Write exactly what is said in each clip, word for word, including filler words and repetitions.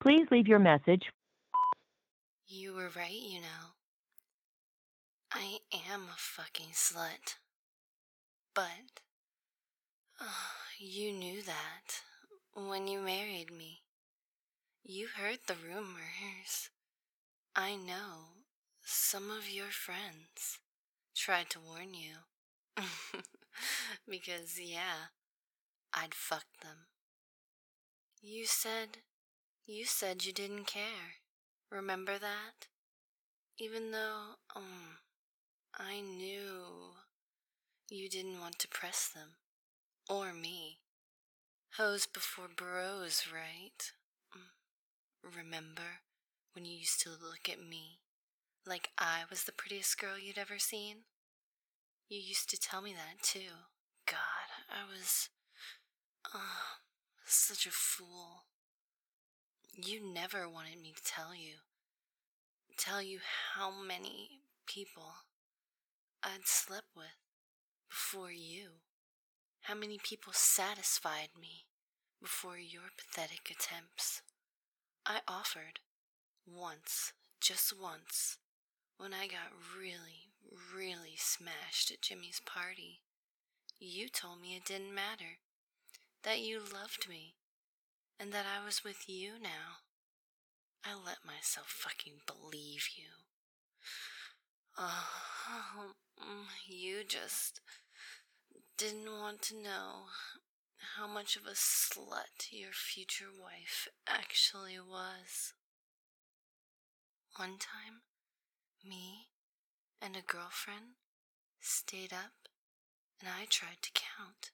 Please leave your message. You were right, you know. I am a fucking slut. But, uh, you knew that when you married me. You heard the rumors. I know some of your friends tried to warn you. Because, yeah, I'd fuck them. You said, you said you didn't care. Remember that? Even though, um, I knew you didn't want to press them. Or me. Hoes before bros, right? Mm. Remember when you used to look at me like I was the prettiest girl you'd ever seen? You used to tell me that too. God, I was, uh, such a fool. You never wanted me to tell you. Tell you how many people I'd slept with before you. How many people satisfied me before your pathetic attempts. I offered once, just once, when I got really, really smashed at Jimmy's party. You told me it didn't matter, that you loved me, and that I was with you now. I let myself fucking believe you. Oh, you just didn't want to know how much of a slut your future wife actually was. One time, me and a girlfriend stayed up and I tried to count.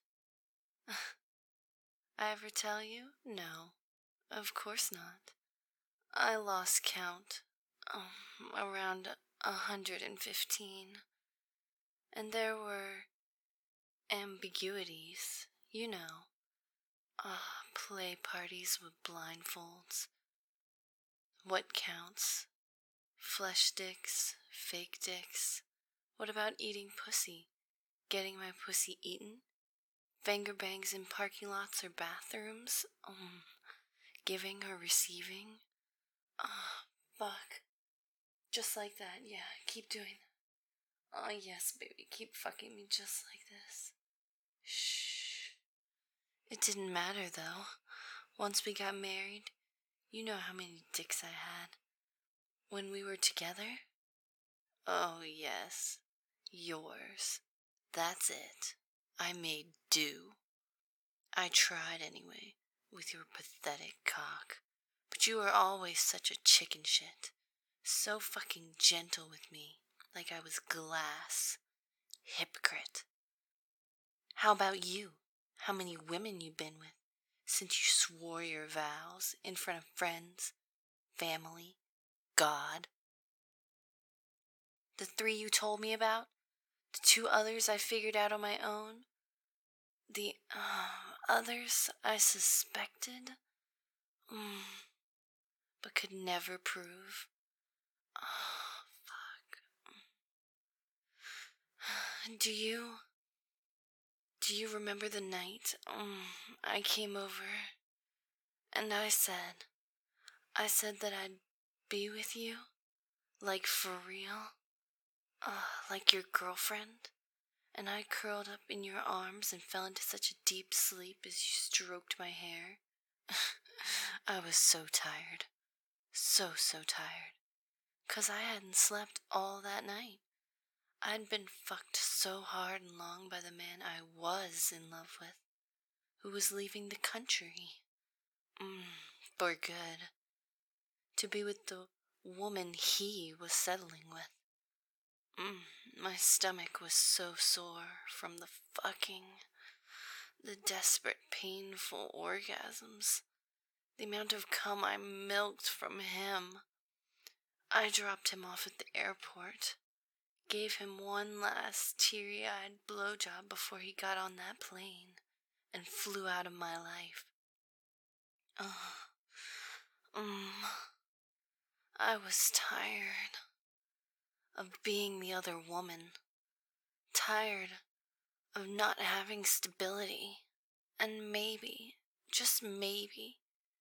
I ever tell you? No, of course not. I lost count, um, around a hundred and fifteen. And there were ambiguities, you know. Ah, play parties with blindfolds. What counts? Flesh dicks, fake dicks. What about eating pussy? Getting my pussy eaten? Finger bangs in parking lots or bathrooms? Um, giving or receiving? Ah, fuck. Just like that, yeah, keep doing that. Oh, yes, baby, keep fucking me just like this. Shh. It didn't matter, though. Once we got married, you know how many dicks I had. When we were together? Oh, yes. Yours. That's it. I made do. I tried anyway, with your pathetic cock. But you were always such a chicken shit. So fucking gentle with me, like I was glass. Hypocrite. How about you? How many women you been with since you swore your vows in front of friends, family, God? The three you told me about? The two others I figured out on my own? The uh, others I suspected? Mm, but could never prove? Oh, fuck. Do you... Do you remember the night um, I came over and I said, I said that I'd be with you? Like for real? Uh, like your girlfriend? And I curled up in your arms and fell into such a deep sleep as you stroked my hair. I was so tired. So, so tired. 'Cause I hadn't slept all that night. I'd been fucked so hard and long by the man I was in love with, who was leaving the country. Mm, for good. To be with the woman he was settling with. Mm, my stomach was so sore from the fucking, the desperate, painful orgasms, the amount of cum I milked from him. I dropped him off at the airport, gave him one last teary-eyed blowjob before he got on that plane and flew out of my life. Ugh. Mm. I was tired of being the other woman, tired of not having stability, and maybe, just maybe,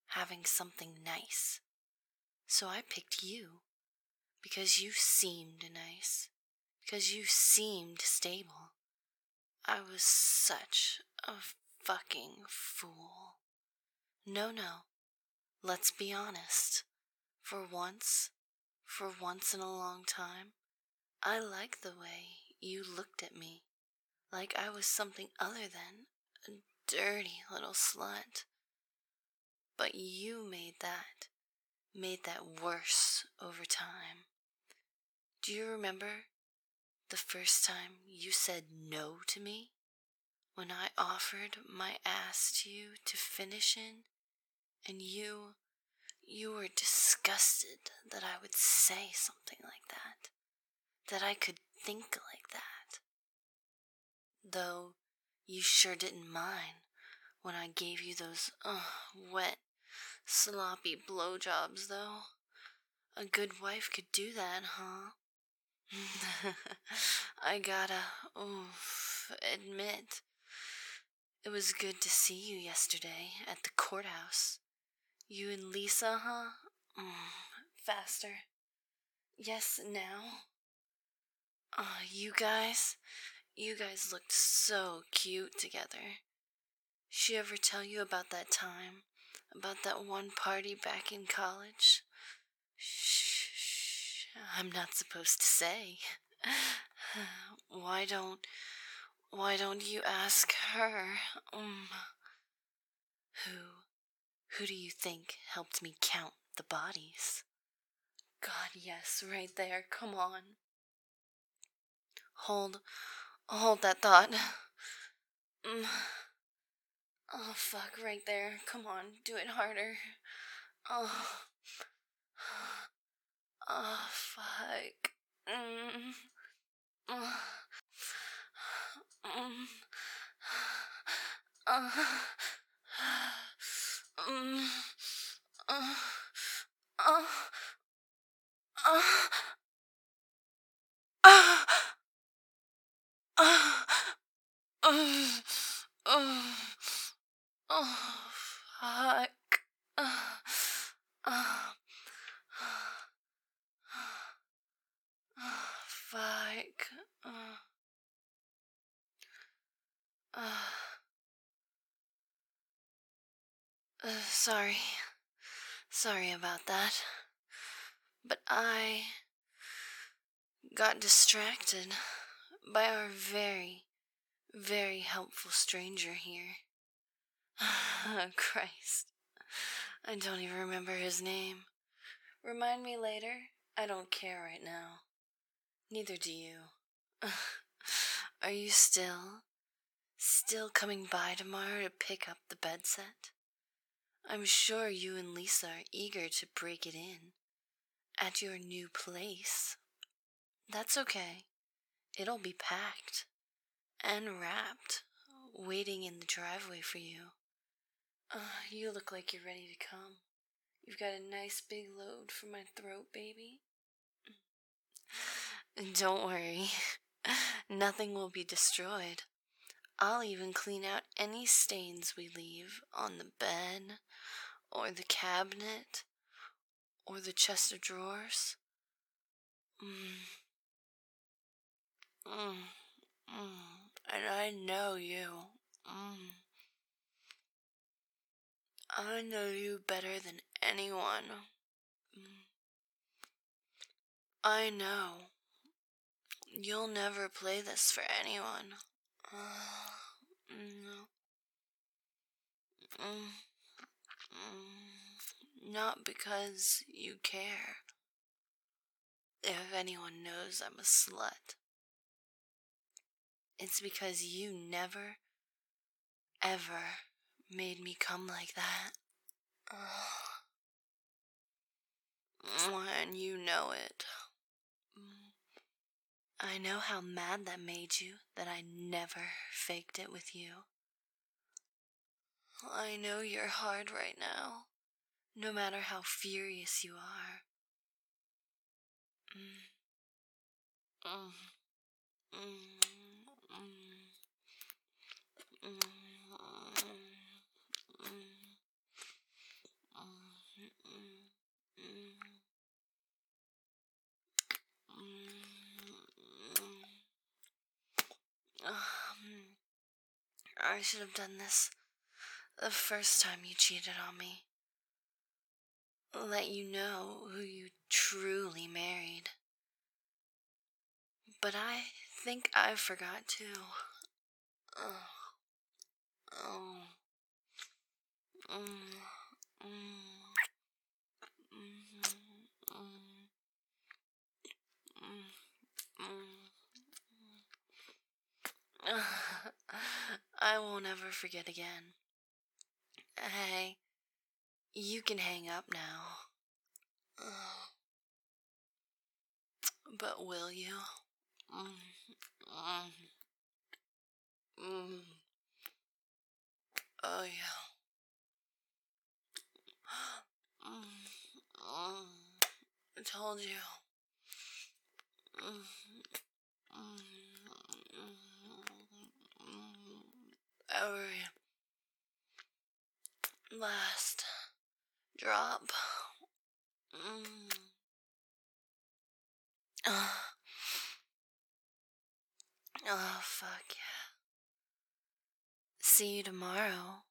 having something nice. So I picked you because you seemed nice, because you seemed stable. I was such a fucking fool. No, no, let's be honest. For once, for once in a long time, I liked the way you looked at me, like I was something other than a dirty little slut. But you made that, made that worse over time. Do you remember the first time you said no to me? When I offered my ass to you to finish in, and you, you were disgusted that I would say something like that, that I could think like that. Though you sure didn't mind when I gave you those uh, wet, sloppy blowjobs, though. A good wife could do that, huh? I gotta, oof, admit, it was good to see you yesterday at the courthouse. You and Lisa, huh? Mm, faster. Yes, now. Uh, you guys, you guys looked so cute together. She ever tell you about that time? About that one party back in college? Shh, shh, I'm not supposed to say. Why don't, why don't you ask her? Um, who, who do you think helped me count the bodies? God, yes, right there, come on. Hold, hold that thought. Mm. Oh, fuck, right there, come on, do it harder. Oh, oh, fuck. Mm. Mm. Mm. Uh, um, uh, uh, uh, uh, uh, uh, uh, oh, fuck. Uh, uh, fuck. Uh, uh, uh, sorry. Sorry about that. But I got distracted by our very, very helpful stranger here. Christ. I don't even remember his name. Remind me later. I don't care right now. Neither do you. Are you still, still coming by tomorrow to pick up the bed set? I'm sure you and Lisa are eager to break it in at your new place. That's okay. It'll be packed and wrapped, waiting in the driveway for you. Uh, you look like you're ready to come. You've got a nice big load for my throat, baby. Don't worry. Nothing will be destroyed. I'll even clean out any stains we leave on the bed, or the cabinet, or the chest of drawers. Mm. Mm. Mm. And I know you. Mm. I know you better than anyone. Mm. I know. You'll never play this for anyone. Uh, no. Mm. Mm. Not because you care. If anyone knows I'm a slut, it's because you never, ever made me come like that. And you know it. I know how mad that made you, that I never faked it with you. I know you're hard right now, no matter how furious you are. Mm. Mm. Mm. Mm. Mm. I should have done this the first time you cheated on me. Let you know who you truly married. But I think I forgot to. Oh. Oh. Mm. Mm. Mm. Mm. Mm. I won't ever forget again. Hey, you can hang up now. But will you? Mm. Mm. Mm. Oh, yeah. Mm. Mm. I told you. Mm. Mm. Mm. Every last drop. Mm. Oh, oh, fuck yeah. See you tomorrow.